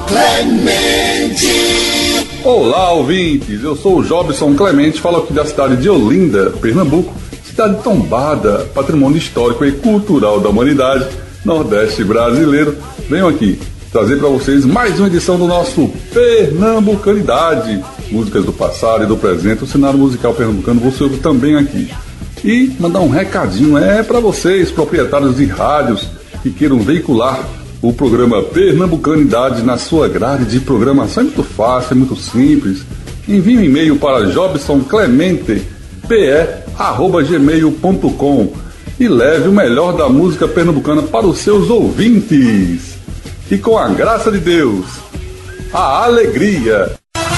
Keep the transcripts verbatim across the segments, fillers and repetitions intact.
Clemente. Olá, ouvintes, eu sou o Jobson Clemente, falo aqui da cidade de Olinda, Pernambuco, cidade tombada, patrimônio histórico e cultural da humanidade, Nordeste brasileiro. Venho aqui trazer para vocês mais uma edição do nosso Pernambucanidade, músicas do passado e do presente, o cenário musical pernambucano você ouve também aqui. E mandar um recadinho é para vocês, proprietários de rádios que queiram veicular o programa Pernambucanidade na sua grade de programação. É muito fácil, é muito simples. Envie um e-mail para jobsonclemente p e arroba gmail ponto com e leve o melhor da música pernambucana para os seus ouvintes. E com a graça de Deus, a alegria.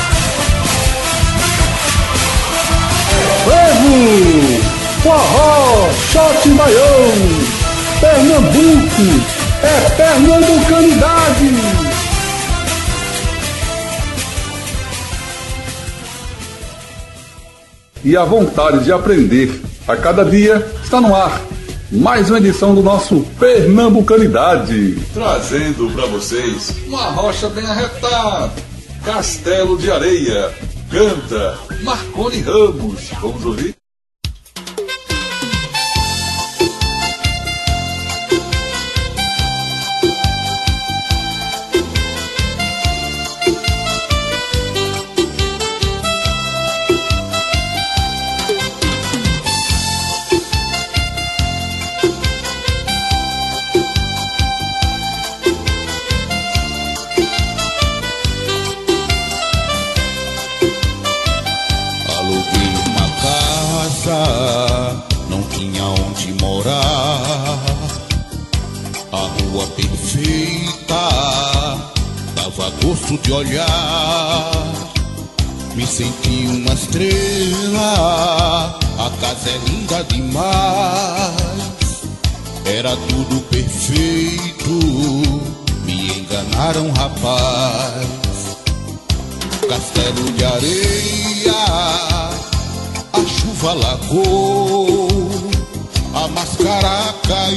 Frevo, forró, shot baião, Pernambuco. É Pernambucanidade! E a vontade de aprender a cada dia está no ar. Mais uma edição do nosso Pernambucanidade. Trazendo para vocês uma rocha bem arretada. Castelo de Areia. Canta Marconi Ramos. Vamos ouvir? Não tinha onde morar. A rua perfeita dava gosto de olhar. Me senti uma estrela. A casa é linda demais. Era tudo perfeito. Me enganaram, rapaz. Castelo de areia. A chuva lagou, a máscara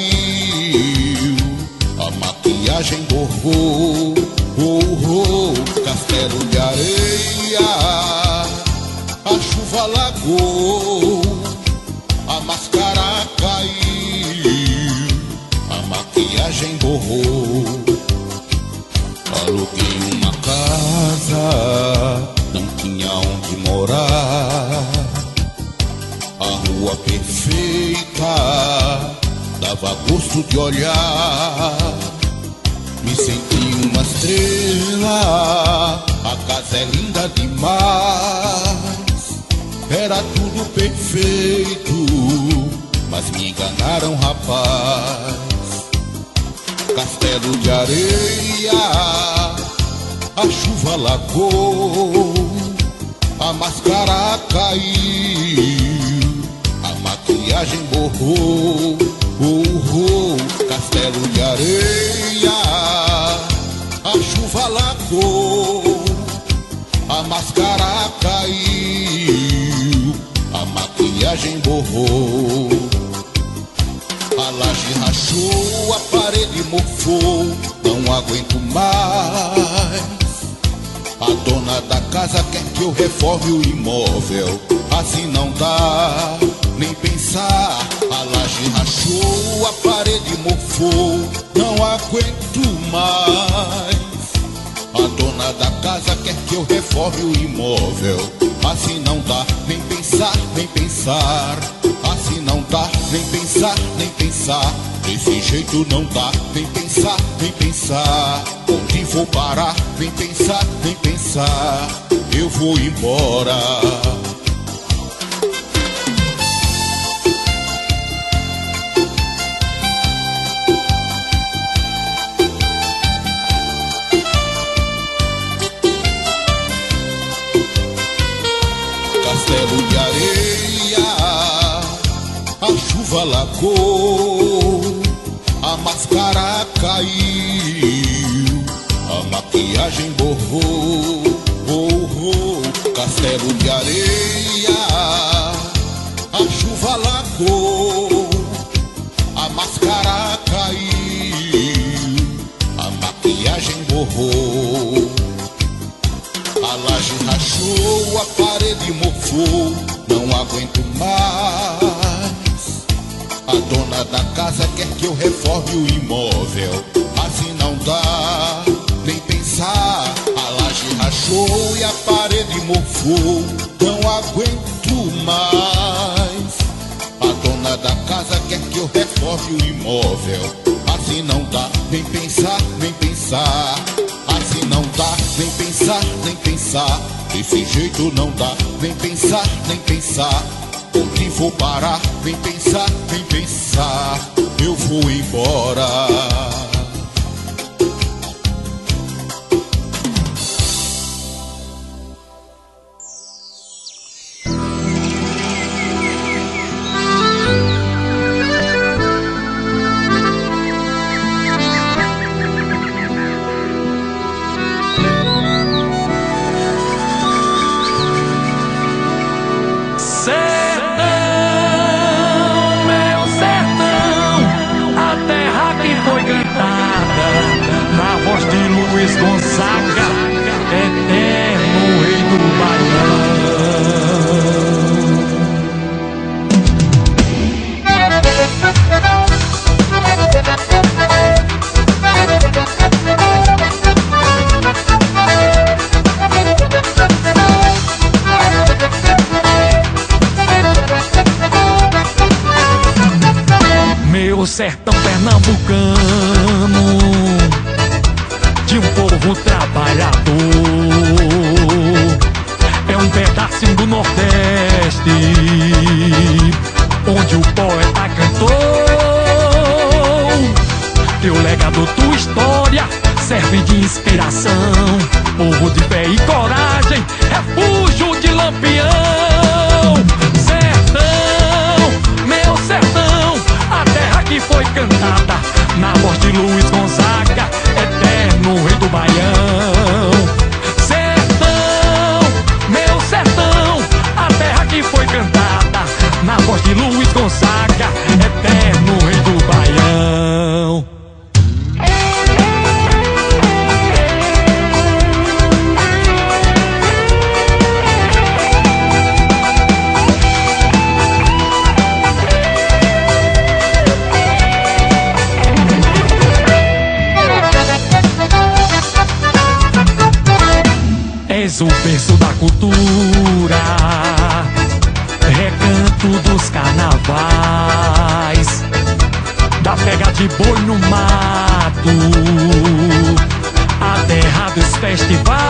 caiu, a maquiagem borrou. Oh, oh, castelo de areia, a chuva lagou, a máscara caiu, a maquiagem borrou. Aluguei uma casa, não tinha onde morar. A rua perfeita dava gosto de olhar. Me senti uma estrela. A casa é linda demais. Era tudo perfeito, mas me enganaram, rapaz. Castelo de areia, a chuva lagou, a máscara caiu, a maquiagem borrou. Oh, oh, castelo de areia, a chuva lagou, a máscara caiu, a maquiagem borrou. A laje rachou, a parede mofou, não aguento mais. A dona da casa quer que eu reforme o imóvel, assim não dá nem pensar. A laje rachou, a parede mofou, não aguento mais. A dona da casa quer que eu reforme o imóvel, assim não dá nem pensar, nem pensar. Assim não dá nem pensar, nem pensar. Desse jeito não dá nem pensar, nem pensar. Onde vou parar? Nem pensar, nem pensar. Eu vou embora. Castelo de areia, a chuva lagou, a máscara caiu, a maquiagem borrou. Oh, oh, castelo de areia, a chuva lagou, a máscara caiu, a maquiagem borrou. A laje rachou, a parede mofou, não aguento mais. A dona da casa quer que eu reforme o imóvel, assim não dá, nem pensar. A laje rachou e a parede mofou, não aguento mais. A dona da casa quer que eu reforme o imóvel, assim não dá, nem pensar, nem pensar. Assim não dá, nem pensar, nem pensar. Desse jeito não dá, nem pensar, nem pensar. Onde vou parar, nem pensar, nem pensar. Eu vou embora. Meu sertão pernambucano, de um povo trabalhador, é um pedacinho do Nordeste, onde o poeta cantou. Teu legado, tua história serve de inspiração, povo de fé e coragem, refúgio de Lampião. Sertão, meu sertão, a terra que foi cantada na voz de Luiz Gonzaga, eterno rei do Baião. Sertão, meu sertão, a terra que foi cantada na voz de Luiz Gonzaga, eterno rei do Baião. És o berço da cultura, recanto dos carnavais, da pega de boi no mato, a terra dos festivais.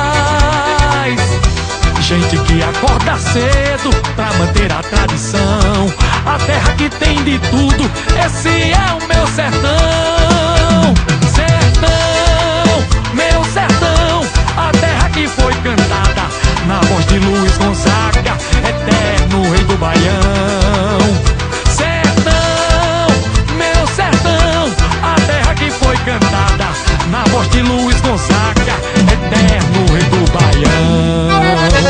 Gente que acorda cedo pra manter a tradição, a terra que tem de tudo, esse é o meu sertão. Sertão, meu sertão, a terra que foi cantada na voz de Luiz Gonzaga, eterno rei do Baião. Sertão, meu sertão, a terra que foi cantada na voz de Luiz Gonzaga, eterno rei do Baião.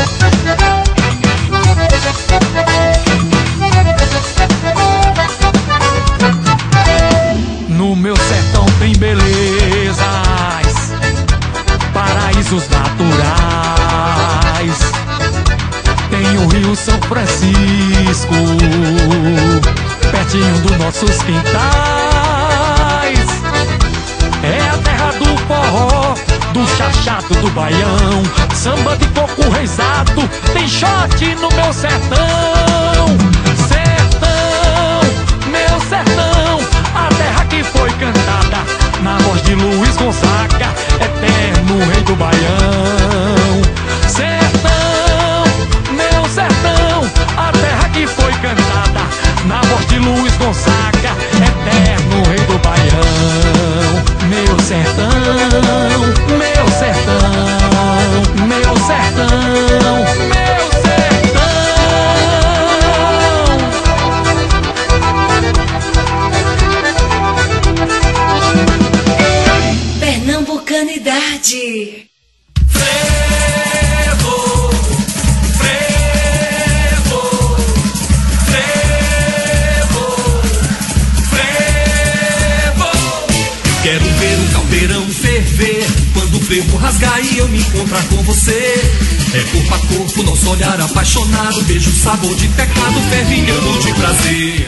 No meu sertão tem belezas, paraísos naturais, tem o Rio São Francisco, pertinho dos nossos quintais. É a terra do forró, do chachado do Baião, samba de coco reizado, tem shot no meu sertão. Sertão, meu sertão, a terra que foi cantada na voz de Luiz Gonzaga, eterno rei do Baião. Sertão, meu sertão, a terra que foi cantada na voz de Luiz Gonzaga, eterno rei do Baião. Meu sertão, meu sertão, meu sertão, meu sertão. Pernambucanidade. rasgar e eu me encontrar com você. É corpo a corpo, nosso olhar apaixonado, beijo, sabor de pecado, fervilhando de prazer.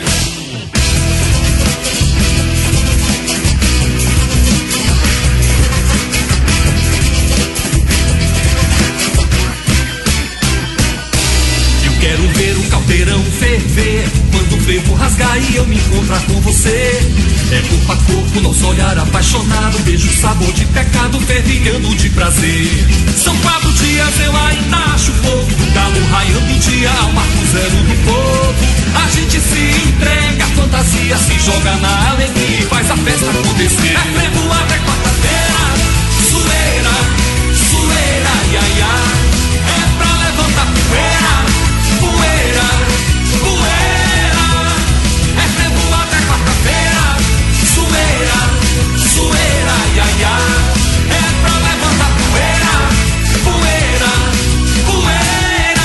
Quero ver o caldeirão ferver, quando o frevo rasgar e eu me encontrar com você. É corpo a corpo, nosso olhar apaixonado, beijo, sabor de pecado, fervilhando de prazer. São quatro dias, eu ainda acho pouco, galo raiando o dia ao marco zero do povo. A gente se entrega, a fantasia se joga na alegria e faz a festa acontecer. É frevo até quarta-feira, zoeira, zoeira, ia, ia. É pra levantar poeira, poeira, poeira. É frevo até quarta-feira, zoeira, zoeira, ia, ia. É pra levantar poeira, poeira, poeira.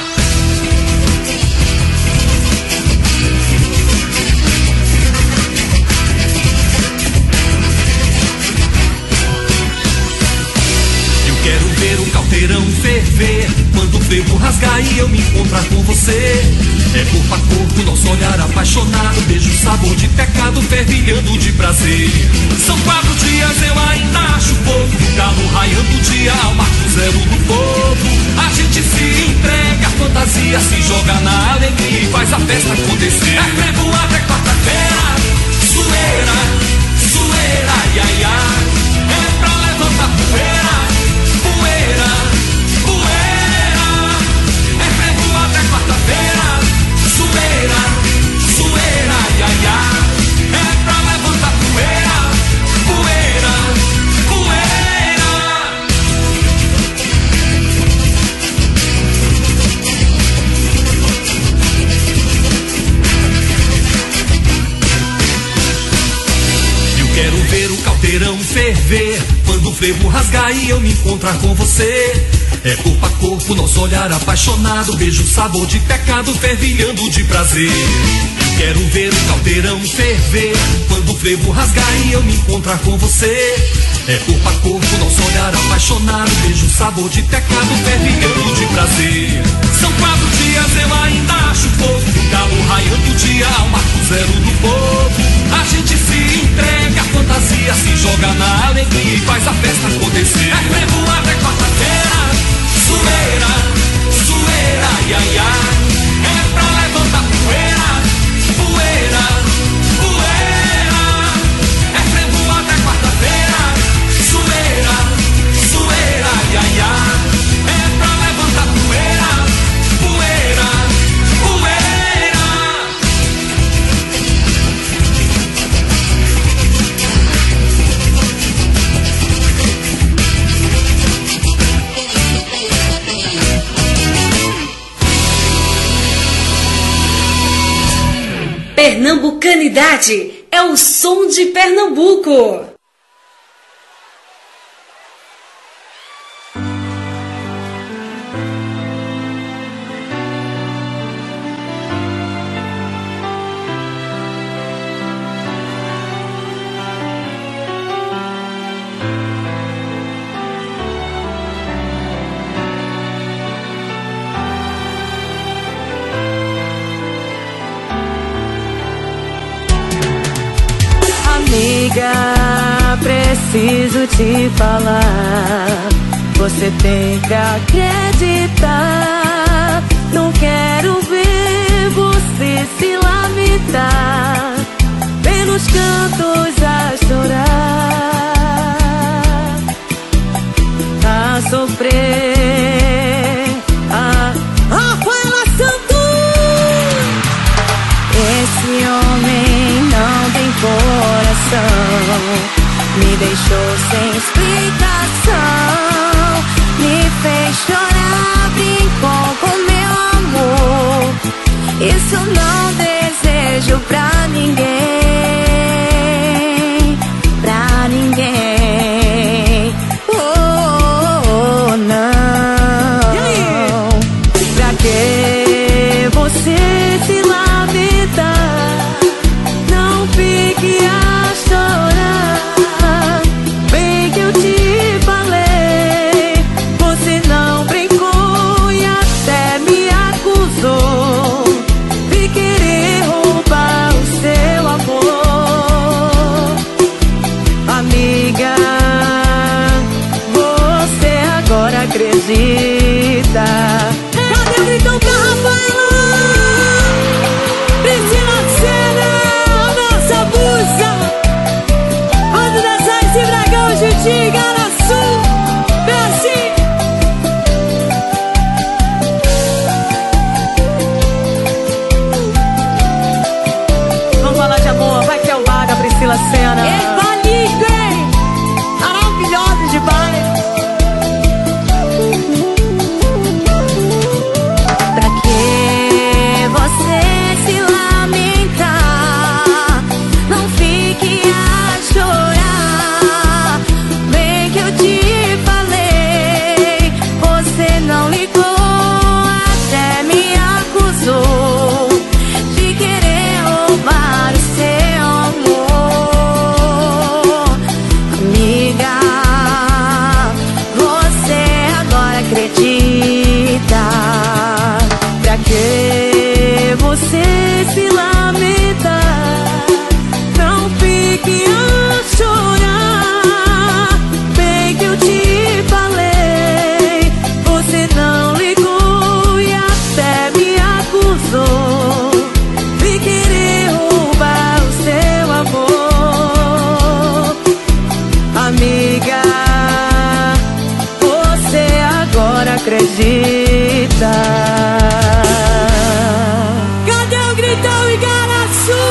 Eu quero ver o caldeirão ferver, quando o frevo rasgar e eu me encontrar com você. É corpo a corpo, nosso olhar apaixonado, beijo, sabor de pecado, fervilhando de prazer. São quatro dias, eu ainda acho pouco, galo raiando o dia ao marco zero do povo. A gente se entrega, a fantasia se joga na alegria e faz a festa acontecer. É frevo até quarta-feira, zoeira, zoeira, ia, ia. É pra levantar poeira, poeira, poeira. É frevo até quarta-feira, zoeira, zoeira, ia, ia. É pra levantar poeira, poeira, poeira. Eu quero ver o caldeirão ferver, quando o frevo rasgar e eu me encontrar com você. É corpo a corpo, nosso olhar apaixonado, beijo, sabor de pecado, fervilhando de prazer. Quero ver o caldeirão ferver, quando o frevo rasgar e eu me encontrar com você. É corpo a corpo, nosso olhar apaixonado, beijo, sabor de pecado, fervilhando de prazer. São quatro dias, eu ainda acho pouco, galo raiando o dia ao marco zero do povo. A gente se entrega, a fantasia se joga na alegria e faz a festa acontecer. É frevo até quarta-feira, zoeira, zoeira, ia, ia. É pra levantar poeira, poeira, poeira. É frevo até quarta-feira, zoeira, zoeira, ia, ia. É pra levantar poeira, poeira, poeira. Pernambucanidade é o som de Pernambuco. Amiga, preciso te falar, você tem que acreditar. Não quero ver você se lamentar, pelos cantos a chorar, a sofrer, a Rafaela Santos. Esse homem não tem coração, me deixou sem explicação, me fez chorar, brincou com meu amor. Isso não desejo pra ninguém, pra ninguém. Oh, oh, oh, não. acredita. Cadê o gritão pra Rafaela? Priscila Senna, nossa musa. Quando dançar esse bragão, Juti, Garaçu, vem assim. Vamos falar de amor, vai que é o Vaga, Priscila Senna. Epa, lindo, hein? Maravilhosa demais. Pra que você se lamentar? Não fique a chorar. Bem que eu te falei, você não ligou, até me acusou de querer roubar o seu amor. Amiga, você agora acredita. Pra que você se lamenta? Não fique a chorar. Bem que eu te falei, você não ligou e até me acusou de querer roubar o seu amor. Amiga, você agora acredita. Cadê o gritão e Garaçu?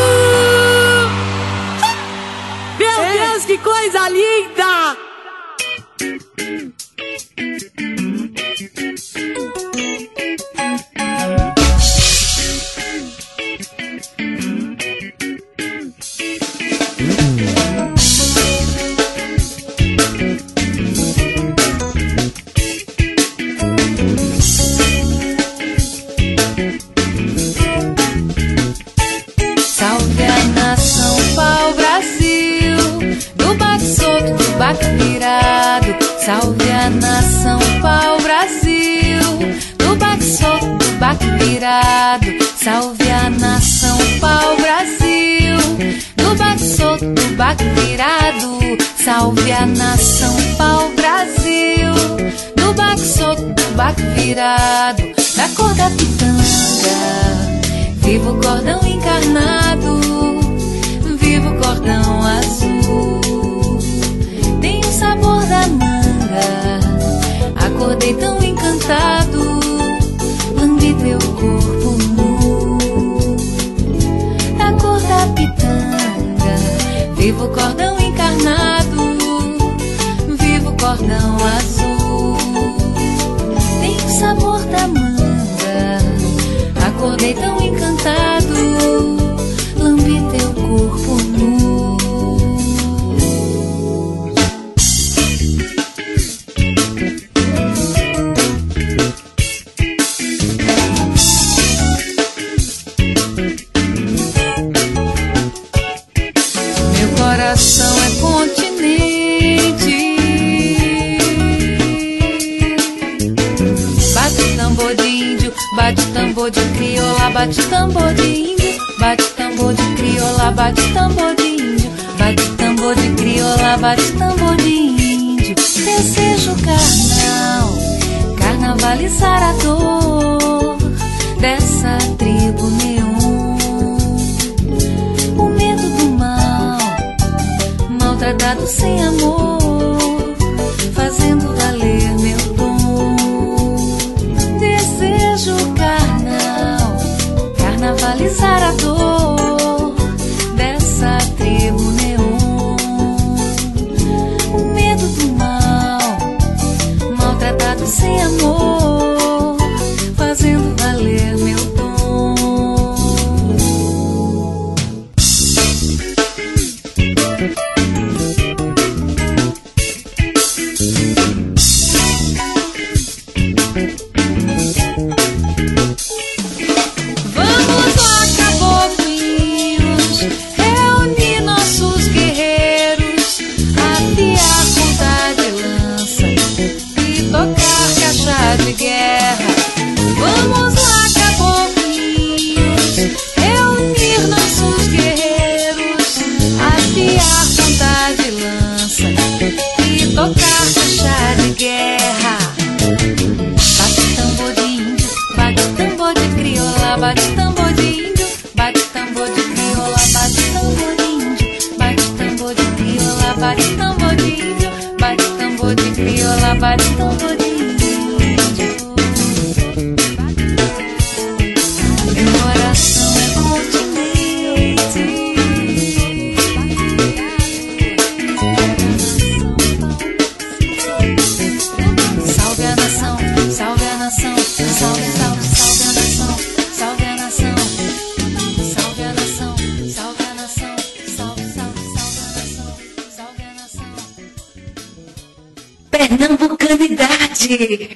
Meu Deus, que coisa linda! Salve a nação pau-brasil, do baque solto, do baque virado. Salve a nação pau-brasil, do baque solto, do baque virado. Salve a nação pau-brasil, do baque solto, do baque virado. Salve a nação pau-brasil, do baque solto, do baque virado. Da cor da pitanga, viva o cordão encarnado, viva o cordão azul. Tem o sabor da manga, acordei tão encantado, lambi teu corpo nu. Da cor da pitanga, viva o cordão encarnado, viva o cordão azul. Tem o sabor da manga, acordei tão encantado, lambi teu corpo nu. Meu coração é continente. Bate tambor de índio, bate tambor de crioula, bate tambor de índio, bate tambor de crioula, bate tambor de índio, bate tambor de crioula, bate tambor de índio. Desejo carnal, carnavalizar a dor dessa tribo neon. O medo do mal, maltratado sem amor, fazendo valer meu dom. Desejo carnal, carnavalizar a dor dessa tribo neon. O medo do mal, maltratado sem amor, fazendo valer meu dom. Vamos lá, caboclinhos, reunir nossos guerreiros, afiar ponta de lança e tocar caixa de guerra. Vamos lá, caboclinhos, reunir nossos guerreiros, afiar ponta de lança e tocar caixa de guerra. bate tambor de índio, bate tambor de crioula, bate tambor de índio, bate tambor de crioula, bate tambor de índio, bate tambor de crioula, bate tambor de índio. Meu coração é continente. Salve a nação, salve a nação, salve, salve, salve a nação, salve a nação, salve a nação, salve a nação, salve, salve, salve a nação, salve a nação. Pernambucanidade.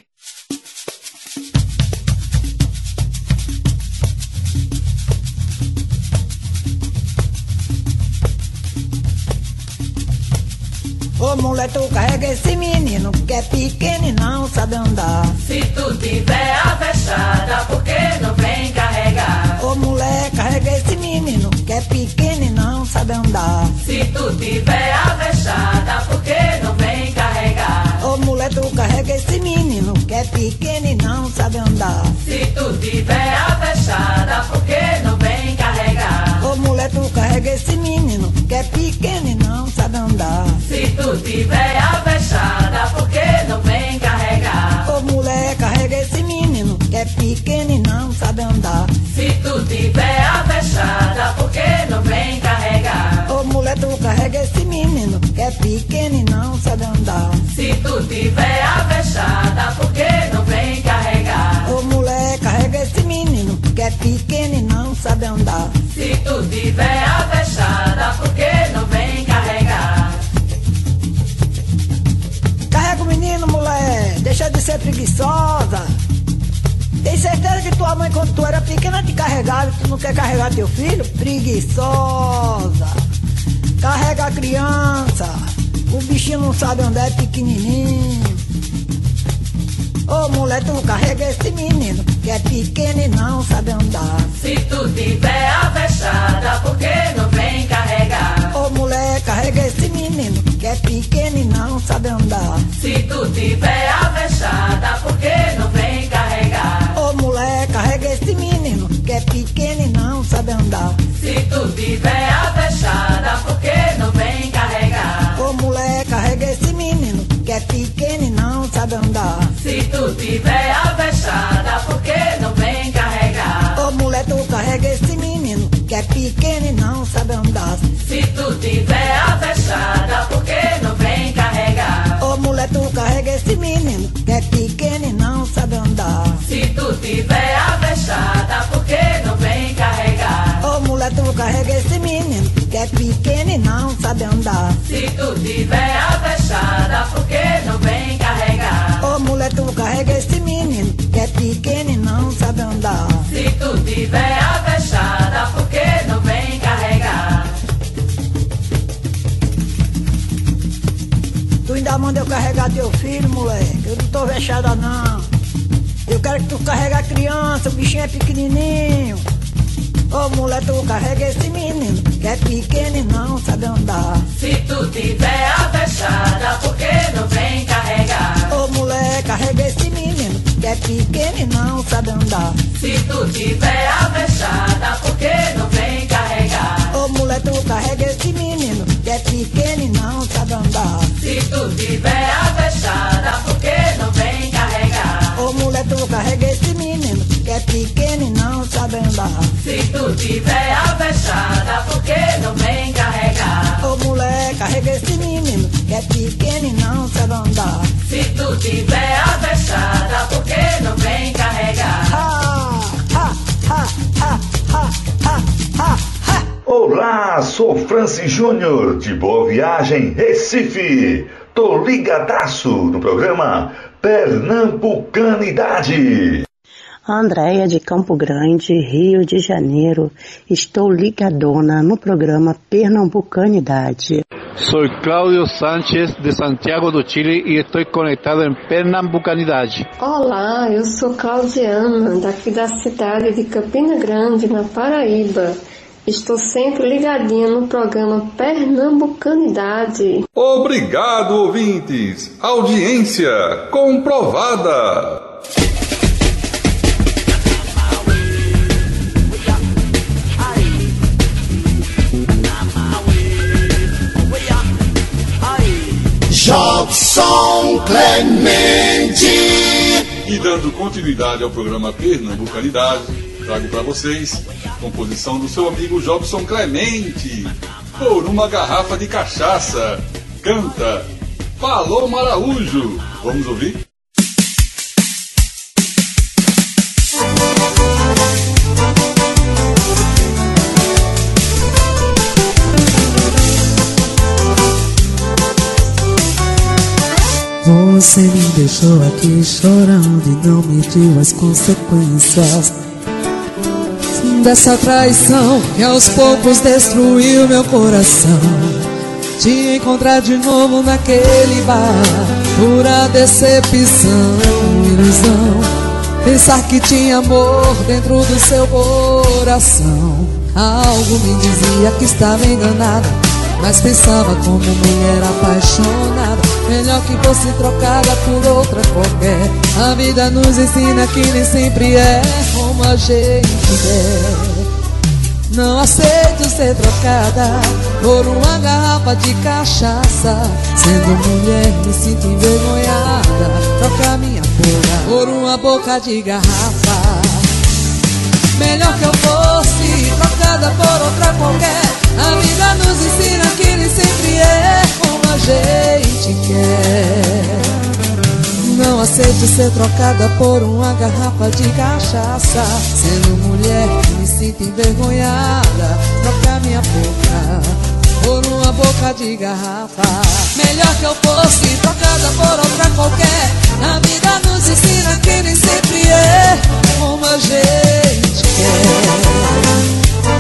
Ô mulher, tu carrega esse menino que é pequeno e não sabe andar. Se tu tiver a fechada, por que não vem carregar? Ô mulher, carrega esse menino que é pequeno e não sabe andar. Se tu tiver a fechada, por que não vem carregar? Ô mulher, tu carrega esse menino que é pequeno e não sabe andar. Se tu tiver a fechada, por que não vem carregar? Ô mulher, tu carrega esse menino que é pequeno e não sabe andar. Se tu tiver a fechada, por que não vem carregar? Ô mulher, carrega esse menino que é pequeno e não sabe andar. Se tu tiver a fechada, por que não vem carregar? Ô mulher, tu carrega esse menino que é pequeno e não sabe andar. Se tu tiver a fechada, por que não vem carregar? Ô mulher, carrega esse menino que é pequeno e não sabe andar. Se tu tiver a fechada, por que não vem carregar? Carrega o menino, mulher, deixa de ser preguiçosa. Tem certeza que tua mãe, quando tu era pequena, te carregava e tu não quer carregar teu filho? Preguiçosa. Carrega a criança, o bichinho não sabe onde é, pequenininho. Ô mulher, tu carrega esse menino que é pequeno e não sabe andar. Se tu tiver a fechada, por que não vem carregar? Ô mulher, carrega esse menino que é pequeno e não sabe andar. Se tu tiver a fechada, por que não vem carregar? Ô mulher, carrega esse menino que é pequeno e não sabe andar. Se tu tiver a fechada, por que não vem carregar? Ô mulher, carrega esse menino que é pequeno e não sabe andar. Se tu tiver a fechada, por que não vem carregar? Ô mulher, tu carrega esse menino que é pequeno e não sabe andar. Se tu tiver a fechada, por que não vem carregar? Ô mulher, tu carrega esse menino que é pequeno e não sabe andar. Se tu tiver a fechada, por que não vem carregar? Ô mulher, tu carrega esse menino que é pequeno e não sabe andar. Se tu tiver a fechada, por que não vem carregar? Ô mulher, tu carrega esse menino que é pequeno e não sabe andar. Se tu tiver a fechada, por que não vem carregar? Tu ainda manda eu carregar teu filho, moleque. Eu não tô vexada não. Eu quero que tu carregue a criança, o bichinho é pequenininho. Ô mulher, tu carrega esse menino que é pequeno e não sabe andar. Se tu tiver a fechada, por que não vem carregar? Ô mulher, carrega esse menino que é pequeno e não sabe andar. Se tu tiver a fechada, por que não vem carregar? Ô mulher, tu carrega esse menino que é pequeno e não sabe andar. Se tu tiver a fechada, por que não vem carregar? Ô mulher, tu carrega esse menino que é pequeno e não sabe andar. Se tu tiver a fechada, por que não vem carregar? Ô mulher, carrega esse menino que é pequeno e não sabe andar. Se tu tiver a fechada, por que não vem carregar? Ha, ha, ha, ha, ha, ha, ha, ha. Olá, sou Francis Júnior, de Boa Viagem, Recife. Tô ligadaço no programa Pernambucanidade. Andréia de Campo Grande, Rio de Janeiro. Estou ligadona no programa Pernambucanidade. Sou Cláudio Sánchez de Santiago do Chile e estou conectado em Pernambucanidade. Olá, eu sou Claudiana, daqui da cidade de Campina Grande, na Paraíba. Estou sempre ligadinha no programa Pernambucanidade. Obrigado, ouvintes. Audiência comprovada. Jobson Clemente. E dando continuidade ao programa Pernambucanidade, trago para vocês a composição do seu amigo Jobson Clemente, Por Uma Garrafa de Cachaça. Canta Paloma Araújo. Vamos ouvir? Você me deixou aqui chorando e não mediu as consequências dessa traição que aos poucos destruiu meu coração. Te encontrar de novo naquele bar, pura decepção, ilusão. Pensar que tinha amor dentro do seu coração. Algo me dizia que estava enganada, mas pensava como mulher apaixonada. Melhor que fosse trocada por outra qualquer. A vida nos ensina que nem sempre é como a gente quer. Não aceito ser trocada por uma garrafa de cachaça. Sendo mulher me sinto envergonhada. Trocar minha boca por uma boca de garrafa. Melhor que eu fosse trocada por outra qualquer. A vida nos ensina que nem sempre é como a gente quer. Não aceito ser trocada por uma garrafa de cachaça. Sendo mulher me sinto envergonhada. Trocar minha boca por uma boca de garrafa. Melhor que eu fosse trocada por outra qualquer. A vida nos ensina que nem sempre é como a gente quer.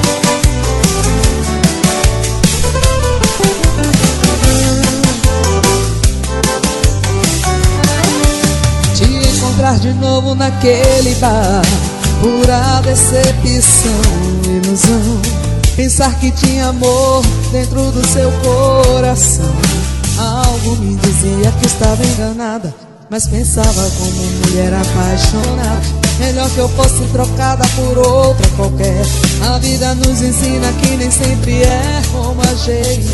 Encontrar de novo naquele bar, pura decepção, ilusão. Pensar que tinha amor dentro do seu coração. Algo me dizia que estava enganada, mas pensava como mulher apaixonada. Melhor que eu fosse trocada por outra qualquer. A vida nos ensina que nem sempre é como a gente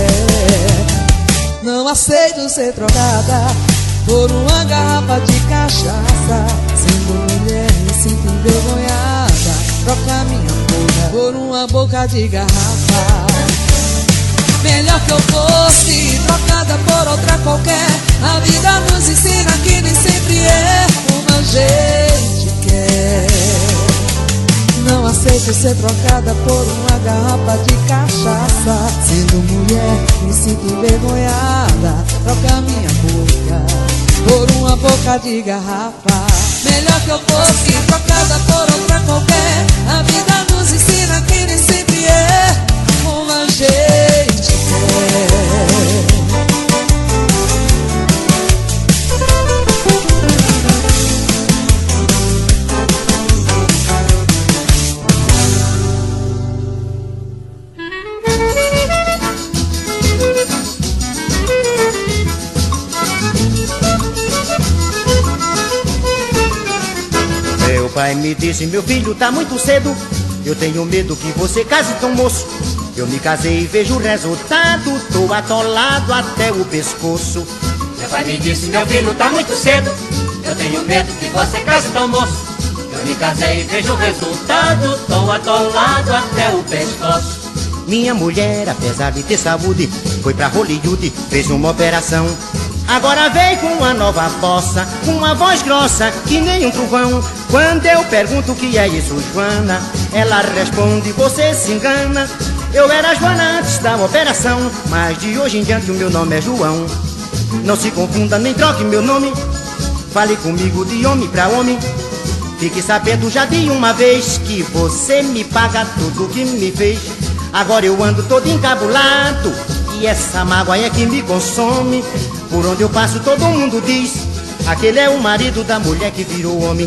quer. Não aceito ser trocada por uma garrafa de cachaça. Sendo mulher me sinto envergonhada. Trocar minha boca por uma boca de garrafa. Melhor que eu fosse trocada por outra qualquer. A vida nos ensina que nem sempre é como a gente quer. Não aceito ser trocada por uma garrafa de cachaça. Sendo mulher me sinto envergonhada. Trocar minha boca por uma boca de garrafa. Melhor que eu fosse trocada por outra qualquer. A vida nos ensina que nem sempre é como a gente quer. Meu pai me disse, meu filho, tá muito cedo. Eu tenho medo que você case tão moço. Eu me casei e vejo o resultado. Tô atolado até o pescoço. Meu pai me disse, meu filho, tá muito cedo. Eu tenho medo que você case tão moço. Eu me casei e vejo o resultado. Tô atolado até o pescoço. Minha mulher, apesar de ter saúde, foi pra Hollywood, fez uma operação. Agora veio com uma nova bossa, com uma voz grossa que nem um trovão. Quando eu pergunto o que é isso, Joana, ela responde, você se engana. Eu era Joana antes da operação, mas de hoje em diante o meu nome é João. Não se confunda nem troque meu nome. Fale comigo de homem pra homem. Fique sabendo já de uma vez que você me paga tudo que me fez. Agora eu ando todo encabulado e essa mágoa é que me consome. Por onde eu passo todo mundo diz, aquele é o marido da mulher que virou homem.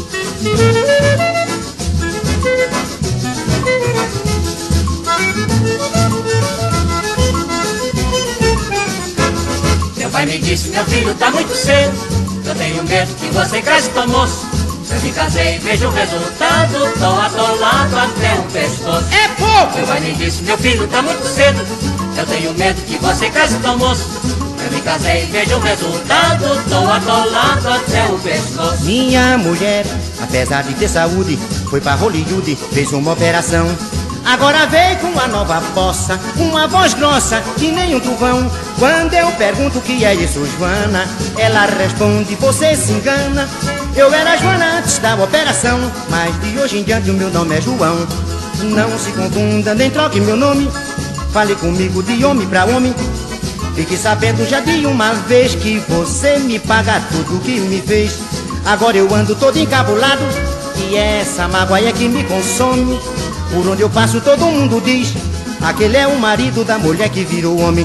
Meu pai me disse, meu filho, tá muito cedo. Eu tenho medo que você case tão moço. Se eu me casei e vejo o resultado, tô atolado até o pescoço. É pouco! Meu pai me disse, meu filho, tá muito cedo. Eu tenho medo que você case tão moço. Eu me casei, veja o resultado, tô atolado até o pescoço. Minha mulher, apesar de ter saúde, foi pra Hollywood, fez uma operação. Agora veio com uma nova bossa, uma voz grossa que nem um trovão. Quando eu pergunto o que é isso, Joana, ela responde, você se engana. Eu era Joana antes da operação, mas de hoje em diante o meu nome é João. Não se confunda, nem troque meu nome, fale comigo de homem pra homem. Fique sabendo já de uma vez que você me paga tudo que me fez. Agora eu ando todo encabulado e essa mágoa é que me consome. Por onde eu passo todo mundo diz, aquele é o marido da mulher que virou homem.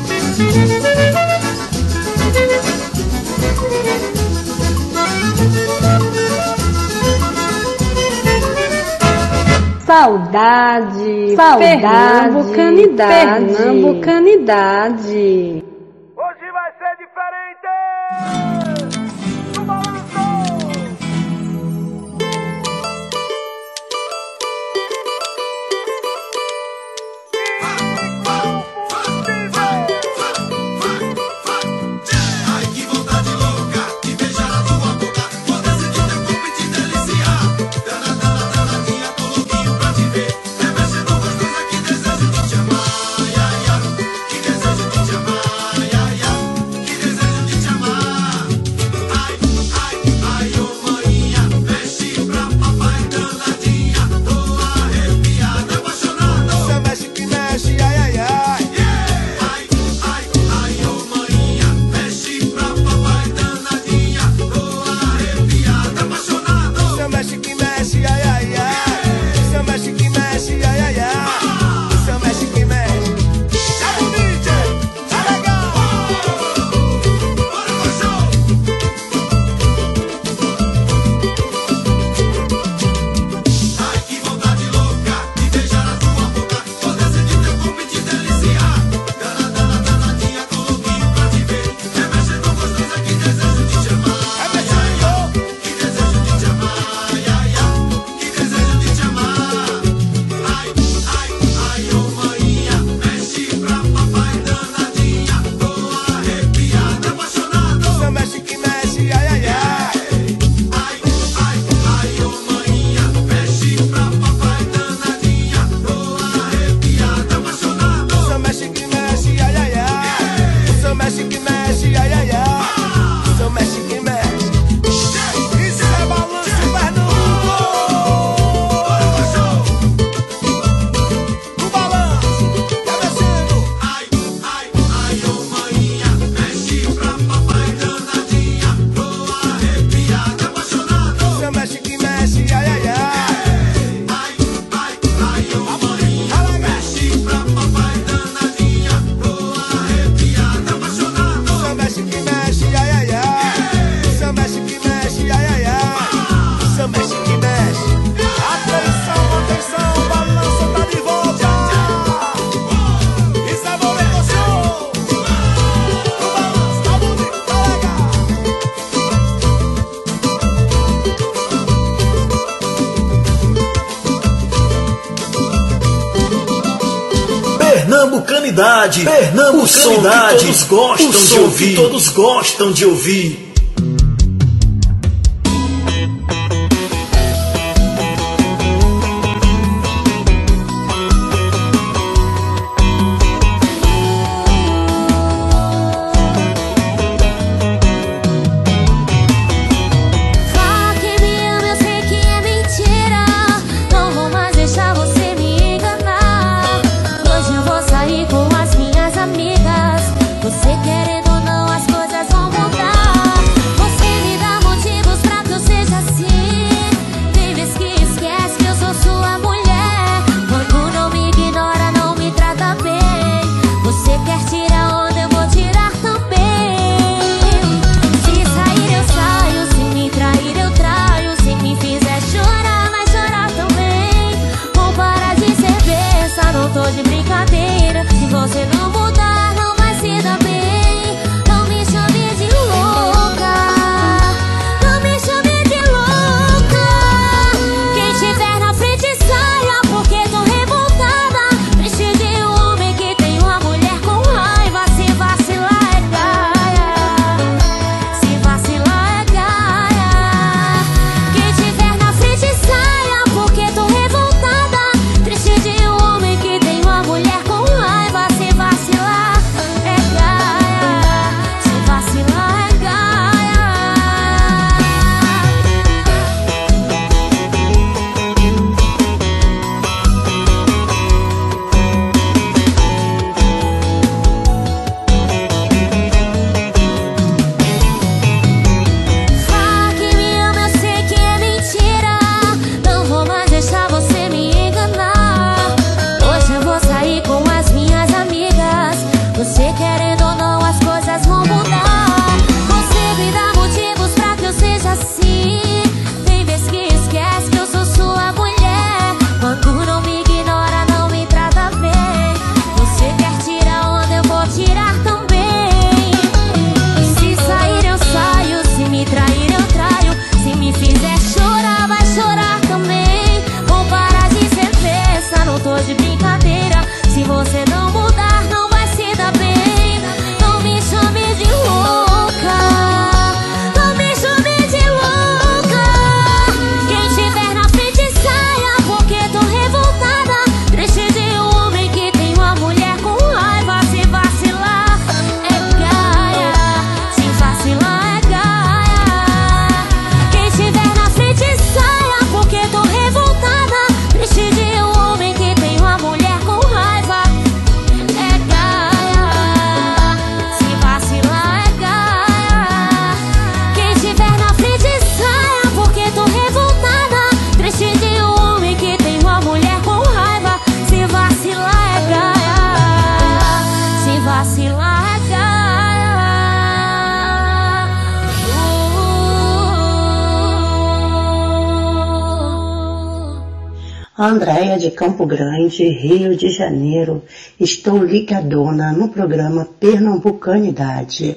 Saudade, saudade, pernambucanidade, pernambucanidade. Hoje vai ser diferente! Pernambucanidade, Pernambucanidade, todos gostam de ouvir, todos gostam de ouvir. Você querendo ou não, as coisas vão mudar. Andréia de Campo Grande, Rio de Janeiro. Estou ligadona no programa Pernambucanidade.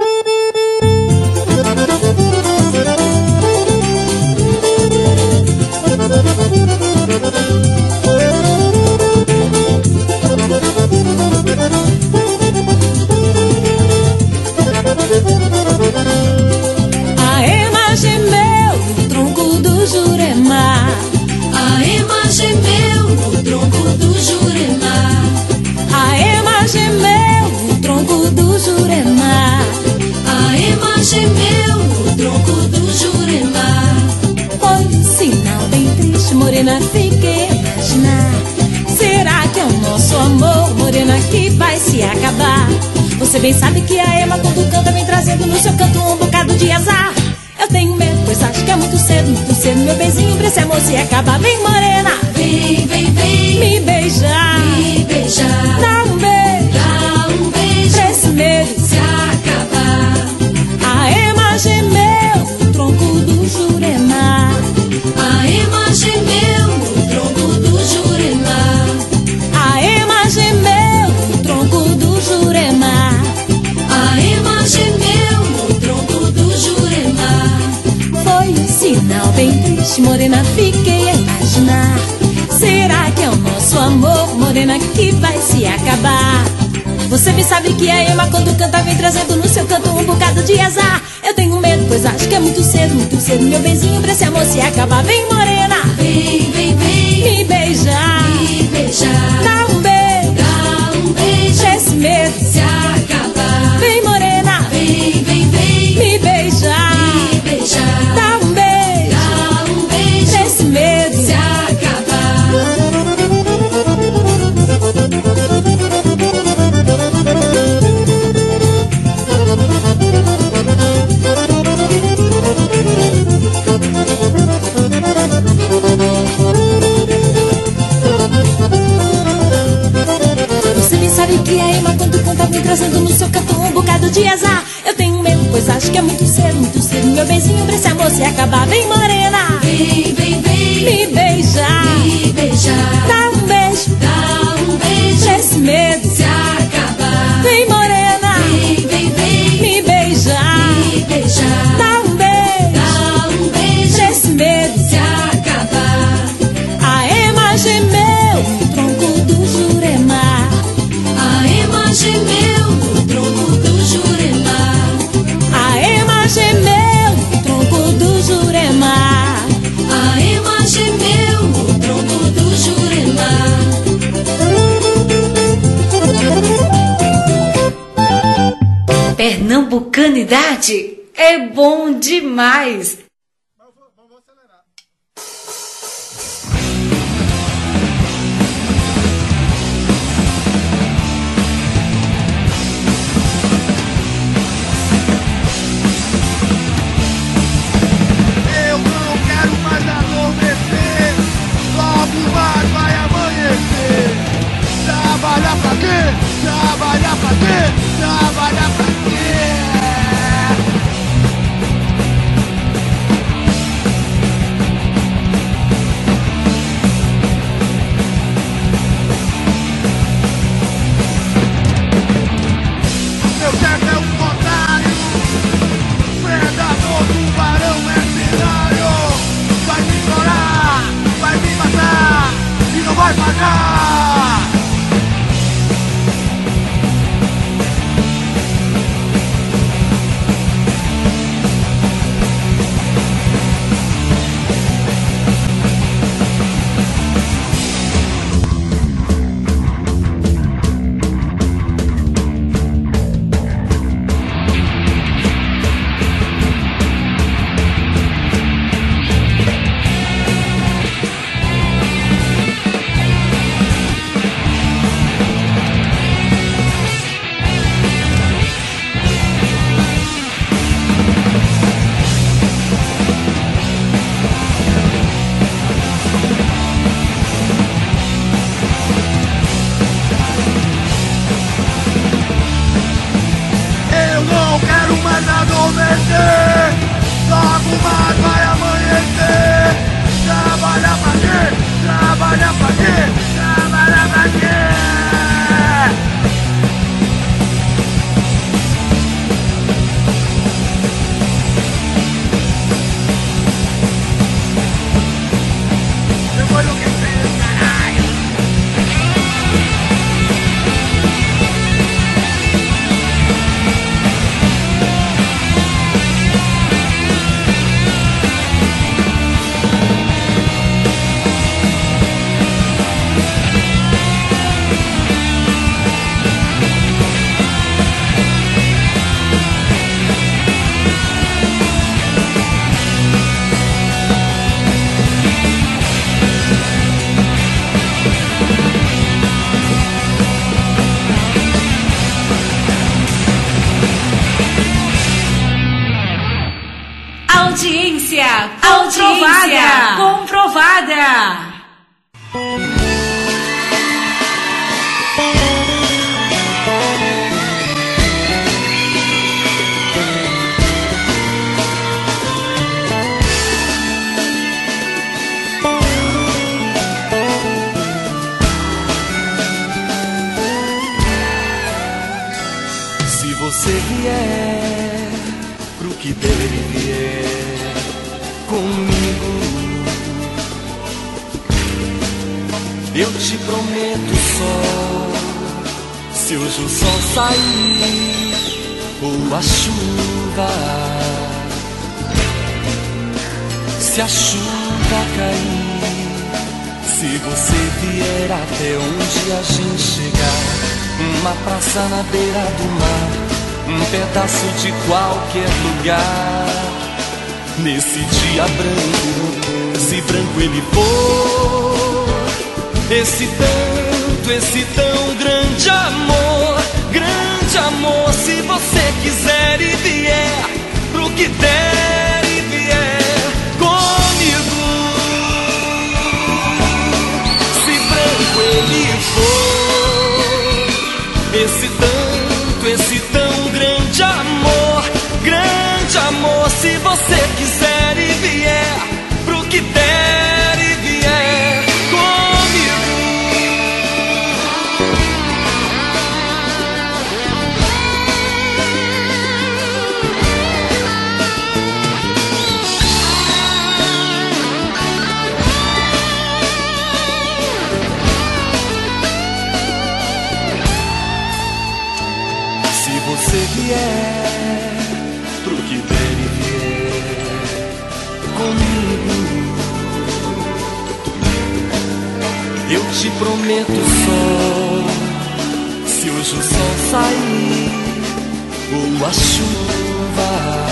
A ema gemeu no tronco do Jurema. A ema gemeu no tronco do Jurema. A ema gemeu no tronco do Jurema. A ema gemeu no tronco do Jurema. Foi um sinal bem triste, morena, fiquei a imaginar. Será que é o nosso amor, morena, que vai se acabar? Você bem sabe que a ema quando canta vem trazendo no seu canto um bocado de azar. Eu tenho medo, pois acho que é muito cedo, muito cedo, meu beijinho pra esse amor se acabar. Vem morena, vem, vem, vem, me beijar, me beijar. Dá um beijo, dá um beijo, pra esse medo se acabar. A ema gemeu no tronco do Jurema. A ema gemeu no tronco do Jurema. A ema gemeu no tronco do Jurema. A ema gemeu no tronco do Jurema. Foi um sinal bem triste, morena, fiquei a imaginar. Será que é o nosso amor, morena, que vai se acabar? Você bem sabe que a ema quando canta vem trazendo no seu canto um bocado de azar. Eu tenho medo, pois acho que é muito cedo, muito cedo, meu beijinho pra esse amor se acabar. Vem morena, vem, vem, vem, me beijar, me beijar. Dá um beijo, dá um beijo, pra esse medo se acabar. Vem morena, vem, vem, vem, me beijar, me beijar. Dá um beijo, dá um beijo, pra esse medo se acabar. Você bem sabe que a ema quando canta vem trazendo no seu canto um bocado de azar. Eu tenho medo, pois acho que é muito cedo, muito cedo, meu beijinho pra esse amor se acabar. Vem morena, vem, vem, vem, me beijar, me beijar. Dá um beijo, dá um beijo, pra esse medo se acabar. Vem morena, vem, vem, vem, me beijar, me beijar. Dá um beijo, dá um beijo, pra esse medo se acabar. A ema gemeu no tronco do Jurema. A ema gemeu no tronco do Jurema. A ema gemeu no tronco do Jurema. A ema gemeu no tronco do Jurema. Pernambucanidade é bom demais. Eu não quero mais adormecer. Logo mais vai amanhecer. Trabalhar pra quê? Trabalhar pra quê? Trabalhar pra quê? Audiência comprovada. Se você vier pro que dele vier comigo, eu te prometo só, se hoje o sol sair ou a chuva, se a chuva cair, se você vier até onde a gente chegar, uma praça na beira do mar, um pedaço de qualquer lugar, nesse dia branco, se branco ele for, esse tanto, esse tão grande amor, grande amor, se você quiser e vier, pro que der e vier comigo, se branco ele for, esse tanto, esse tão grande amor, grande amor, se você quiser e vier, pro que der e vier comigo. Se você vier, pro que der e vier comigo, eu te prometo só, se hoje o sol sair ou a chuva,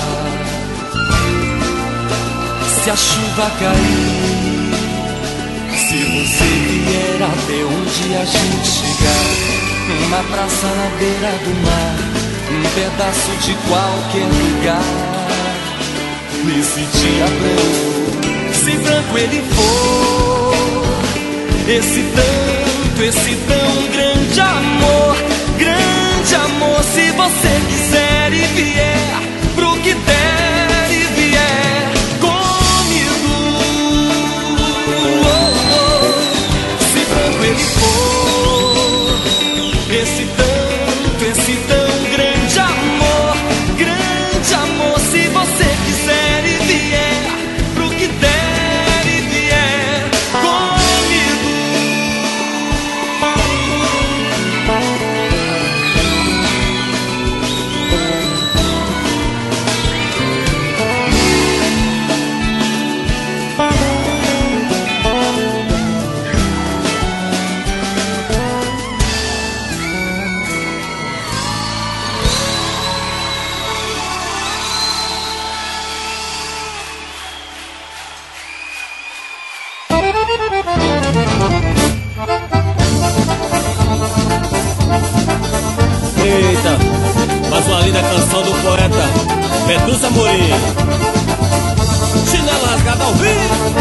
se a chuva cair, se você vier até onde a gente chegar, uma praça na beira do mar, um pedaço de qualquer lugar, nesse dia branco, se branco ele for, esse tanto, esse tão grande amor, grande amor, se você quiser e vier, pro que der e vier comigo, oh, oh, se branco ele for, esse tanto, esse tão grande amor, grande amor, se você quiser e vier, pro que der e vier comigo. Eita, mais uma linda canção do poeta Medusa Amorim. Chinela rasgada ao vivo.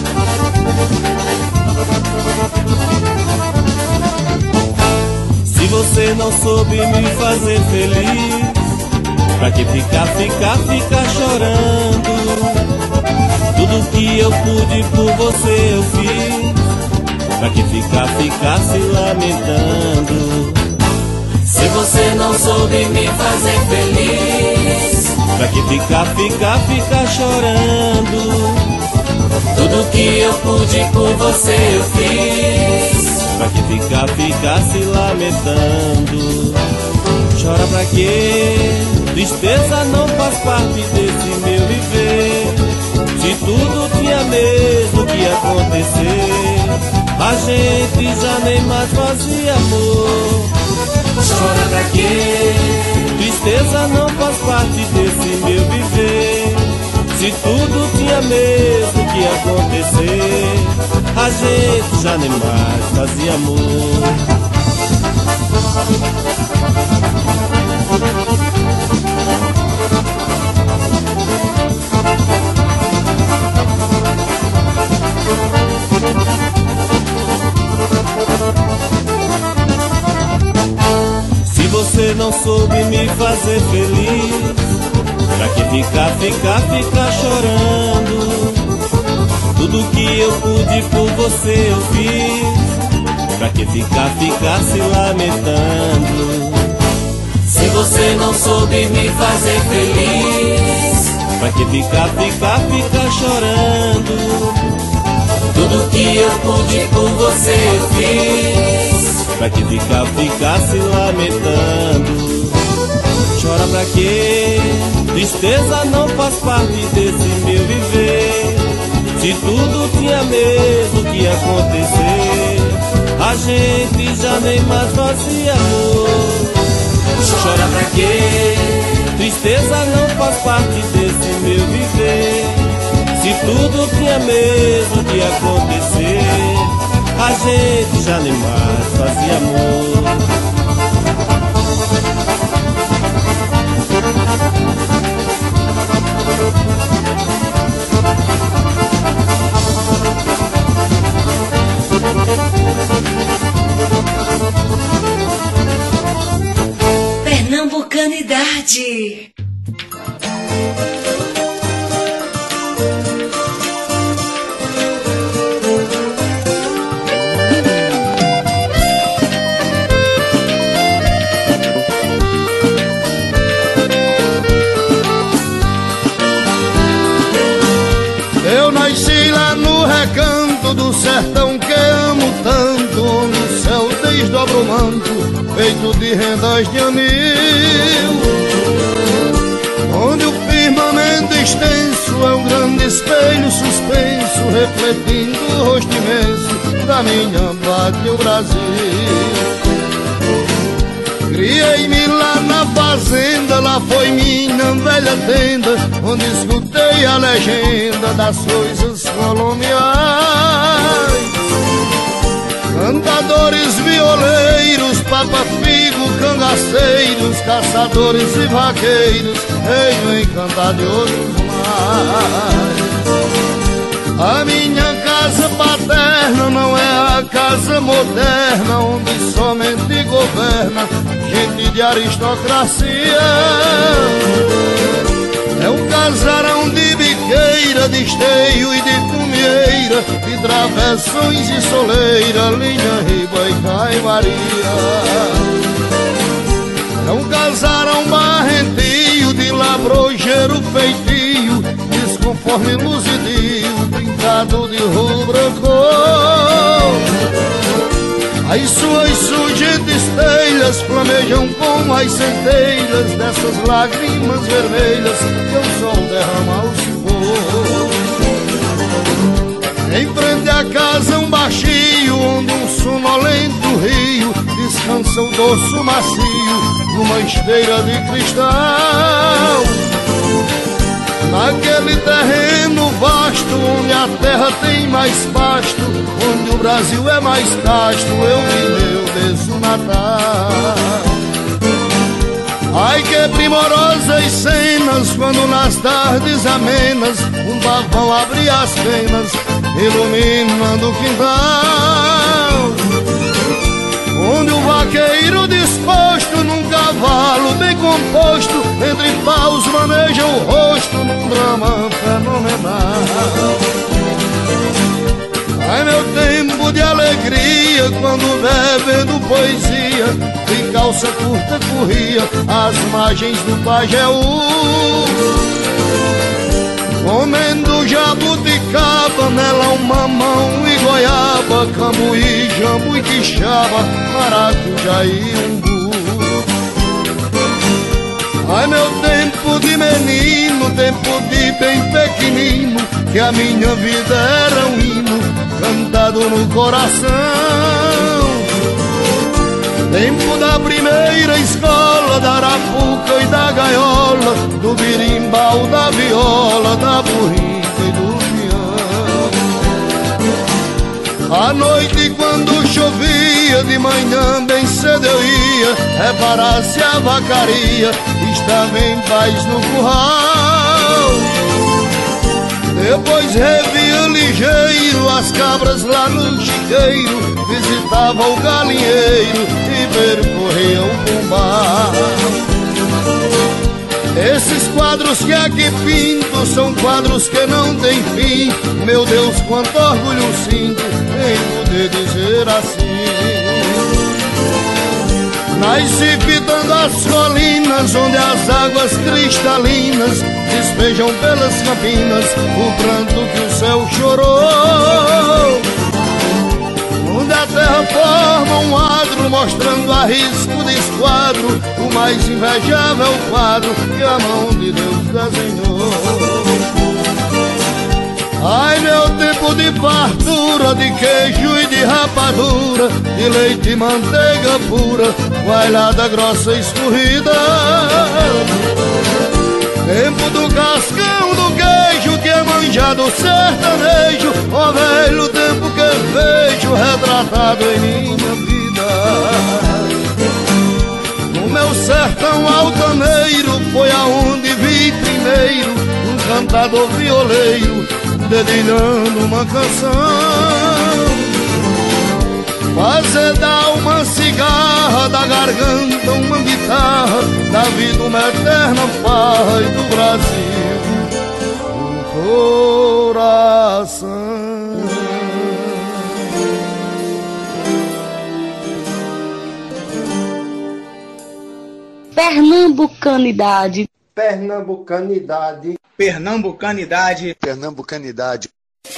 Se você não soube me fazer feliz, pra que ficar, ficar, ficar chorando? Tudo que eu pude por você eu fiz, pra que ficar, ficar se lamentando? Se você não soube me fazer feliz, pra que ficar, ficar, ficar chorando? tudo que eu pude por você eu fiz, pra que ficar, ficar se lamentando? Chora pra quê? Tristeza não faz parte desse meu viver. Se tudo tinha mesmo que acontecer, a gente já nem mais fazia amor. Chora pra quê? Tristeza não faz parte desse meu viver. Se tudo tinha mesmo que acontecer, a gente já nem mais fazia amor. não soube me fazer feliz, pra que ficar, ficar, ficar chorando? Tudo que eu pude por você eu fiz, pra que ficar, ficar se lamentando? Se você não soube me fazer feliz, pra que ficar, ficar, ficar chorando? Tudo que eu pude por você eu fiz, pra que ficar, ficar se lamentando? Chora pra quê? Tristeza não faz parte desse meu viver. Se tudo tinha mesmo que acontecer, a gente já nem mais fazia amor. Chora pra quê? Tristeza não faz parte desse meu viver. Se tudo tinha mesmo que acontecer, a gente já nem mais fazia amor. Pernambucanidade. Eu nasci lá no recanto do sertão que amo tanto, onde o céu desdobra o manto, feito de rendas de anil, onde o firmamento extenso é um grande espelho suspenso, refletindo o rosto imenso da minha pátria, o Brasil. Criei-me lá na fazenda, lá foi minha velha tenda, onde escutei a legenda das coisas coloniais. Cantadores, violeiros, papa-figo, cangaceiros, caçadores e vaqueiros, venho encantar de outros mais. A minha casa paterna não é a casa moderna, onde somente governa gente de aristocracia. É um casarão de biqueira, de esteio e de cumieira, de travessões e soleira, linha, riba e caimaria. É um casarão barrentio, de labrojeiro feitio, desconforme luzidio, pintado de rubra cor. As suas sujetas telhas flamejam com as centelhas dessas lágrimas vermelhas que o sol derrama ao suor. Em frente à casa um baixio, onde um sonolento rio descansa o dorso macio numa esteira de cristal. Naquele terreno vasto, onde a terra tem mais pasto, onde o Brasil é mais casto, eu vi meu Deus o Natal. Ai que primorosas cenas, quando nas tardes amenas um pavão abre as penas, iluminando o quintal. Onde o vaqueiro disposto num cavalo bem composto, entre paus maneja o rosto num drama fenomenal. Ai meu tempo de alegria, quando bebendo poesia, de calça curta corria às margens do Pajeú, comendo jabuticaba, melão, mamão e goiaba, cambuí, jambu e quixaba, maracujá e umbu. Ai meu tempo de menino, tempo de bem pequenino, que a minha vida era um hino cantado no coração. Tempo da primeira escola, da arapuca e da gaiola, do birimbau, da viola, da burrinca e do pião. À noite quando chovia, de manhã bem cedo eu ia reparar-se a vacaria estava em paz no curral. Depois revia ligeiro as cabras lá no chiqueiro, visitava o galinheiro e percorria o pombar. Esses quadros que aqui pinto são quadros que não têm fim. Meu Deus, quanto orgulho sinto em poder dizer assim. Nasci fitando as colinas onde as águas cristalinas despejam pelas campinas o pranto que o céu chorou. Onde a terra forma um adro mostrando a risco de esquadro o mais invejável quadro que a mão de Deus desenhou. Ai, meu tempo de fartura, de queijo e de rapadura, de leite e manteiga pura, coalhada grossa e escorrida. Tempo do cascão do queijo que é manjado sertanejo, ó velho tempo que vejo retratado em minha vida. No meu sertão altaneiro foi aonde vi primeiro um cantador violeiro dedilhando uma canção. Fazer dar uma cigarra, da garganta uma guitarra, da vida uma eterna farra e do Brasil o coração. Pernambucanidade. Pernambucanidade. Pernambucanidade. Pernambucanidade.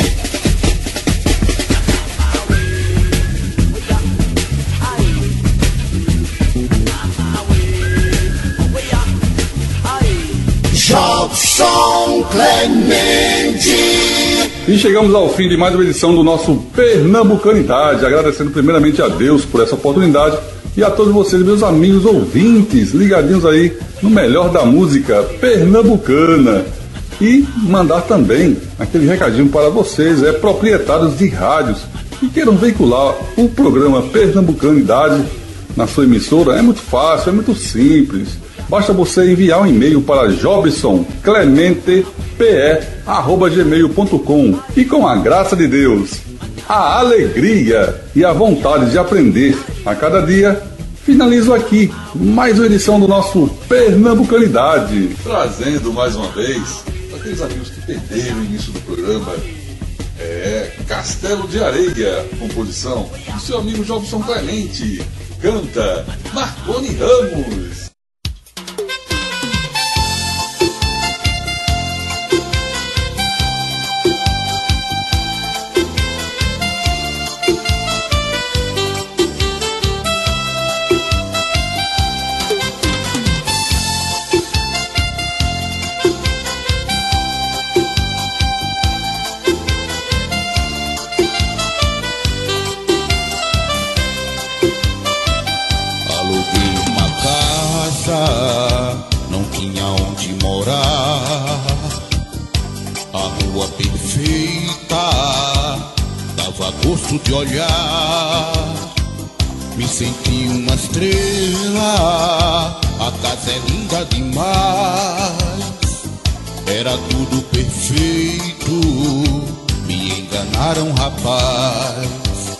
Jobson Clemente. E chegamos ao fim de mais uma edição do nosso Pernambucanidade, agradecendo primeiramente a Deus por essa oportunidade e a todos vocês, meus amigos ouvintes, ligadinhos aí no melhor da música pernambucana. E mandar também aquele recadinho para vocês, é proprietários de rádios que queiram veicular o programa Pernambucanidade na sua emissora. É muito fácil, é muito simples. Basta você enviar um e-mail para jobson clemente p e arroba gmail ponto com e com a graça de Deus, a alegria e a vontade de aprender a cada dia, finalizo aqui mais uma edição do nosso Pernambucanidade. Trazendo mais uma vez aqueles amigos que perderam o início do programa. É Castelo de Areia, composição do seu amigo Jobson Clemente. Canta Marconi Ramos. Não tinha onde morar. A rua perfeita dava gosto de olhar. Me senti uma estrela, a casa é linda demais. Era tudo perfeito, me enganaram, rapaz.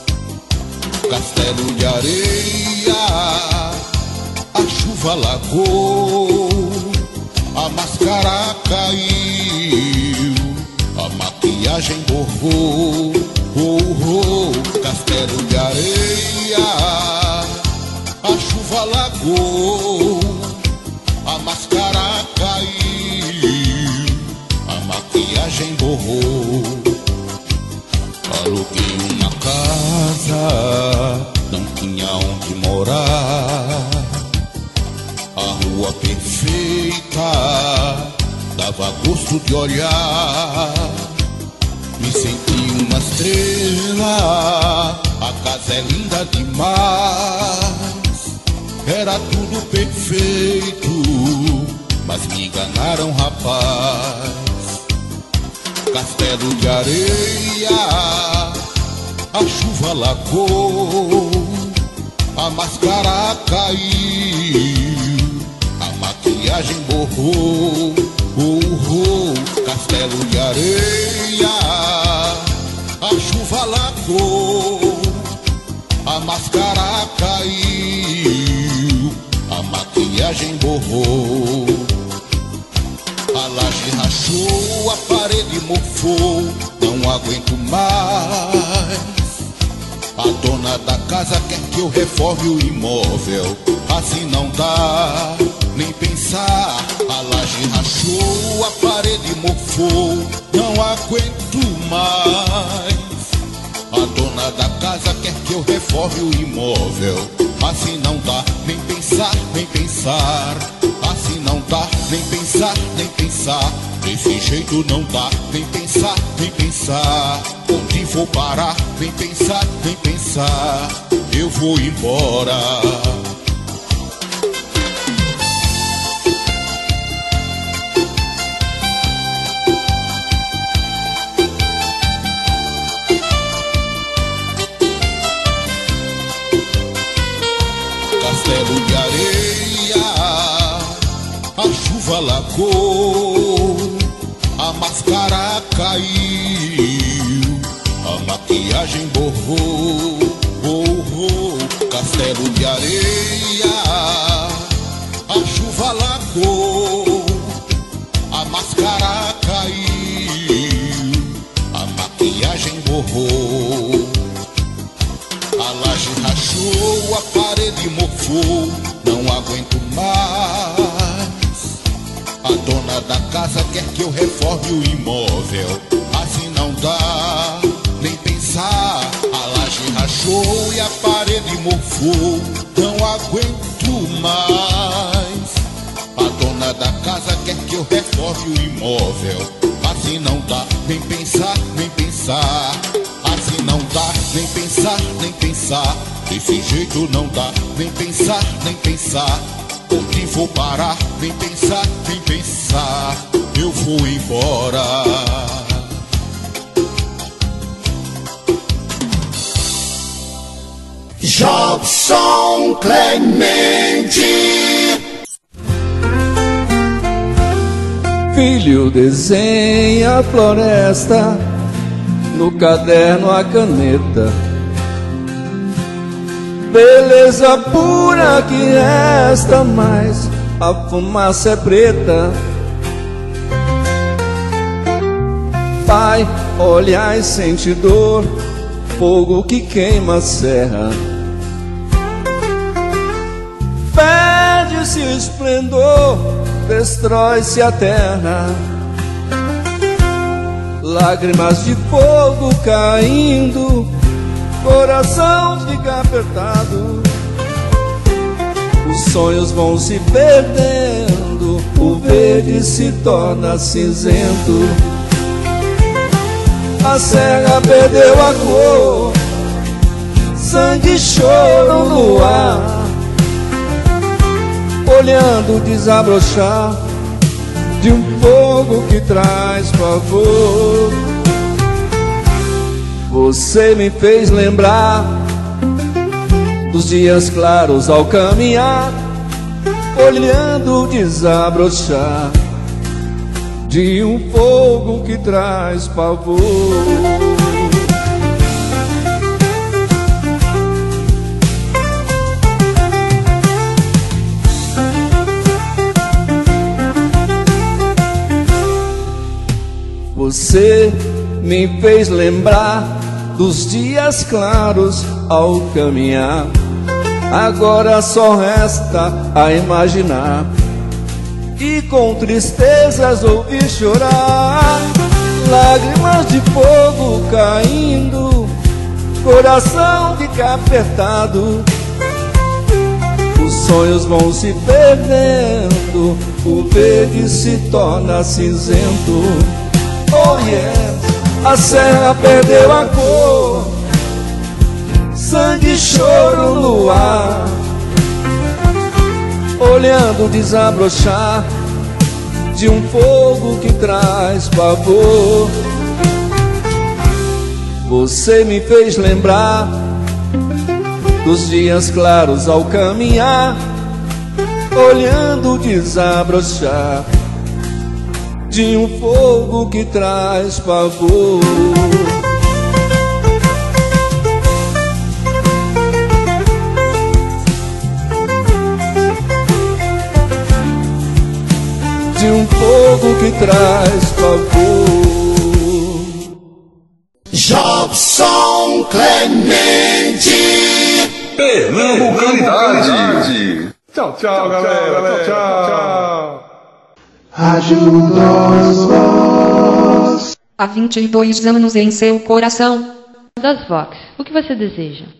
Castelo de areia, a chuva lagou, a máscara caiu, a maquiagem borrou. Oh, oh, castelo de areia, a chuva lagou, a máscara caiu, a maquiagem borrou. Aluguei uma casa, não tinha onde morar. A rua perfeita dava gosto de olhar. Me senti uma estrela, a casa é linda demais. Era tudo perfeito, mas me enganaram, rapaz. Castelo de areia, a chuva lagou, a máscara caiu, a maquiagem borrou. oh, oh, castelo de areia. A chuva lacrou, a máscara caiu, a maquiagem borrou, a laje rachou, a parede mofou, não aguento mais. A dona da casa quer que eu reforme o imóvel, assim não dá nem pensar. A laje rachou, a parede mofou, não aguento mais. A dona da casa quer que eu reforme o imóvel, assim não dá nem pensar, nem pensar. Assim não dá nem pensar, nem pensar. Desse jeito não dá nem pensar, nem pensar. Onde vou parar, nem pensar, nem pensar. Eu vou embora. Castelo de areia, a chuva lacou, a máscara caiu, a maquiagem borrou, oh, oh, castelo de areia. A chuva lacou, a máscara caiu, a maquiagem borrou, a laje rachou, a parede mofou, não aguento mais. A dona da casa quer que eu reforme o imóvel, assim não dá nem pensar. A laje rachou e a parede mofou, não aguento mais. A dona da casa quer que eu reforme o imóvel, assim não dá nem pensar, nem pensar. Assim não dá nem pensar, nem pensar. Desse jeito não dá nem pensar, nem pensar. Onde vou parar, nem pensar, nem pensar. Eu vou embora. Jobson Clemente. Filho, desenha a floresta no caderno a caneta. Beleza pura que resta, mas a fumaça é preta. Pai, olha e sente dor, fogo que queima a serra. Perde-se o esplendor, destrói-se a terra. Lágrimas de fogo caindo, coração fica apertado. Os sonhos vão se perdendo, o verde se torna cinzento. A serra perdeu a cor, sangue e choro no ar. Olhando desabrochar de um fogo que traz pavor. Você me fez lembrar dos dias claros ao caminhar, olhando desabrochar de um fogo que traz pavor. Você me fez lembrar dos dias claros ao caminhar. Agora só resta a imaginar e com tristezas ouvir chorar. Lágrimas de fogo caindo, coração fica apertado. Os sonhos vão se perdendo, o verde se torna cinzento. Oh yes, a serra perdeu a cor, sangue e choro no ar. Olhando desabrochar de um fogo que traz pavor. Você me fez lembrar dos dias claros ao caminhar, olhando desabrochar de um fogo que traz pavor. De um fogo que traz pavor. Jobson Clemente, Pernambucanidade. Tchau, tchau, galera. Tchau, tchau. Ajuda-os Vox. Há vinte e dois anos em seu coração. Das Vox, o que você deseja?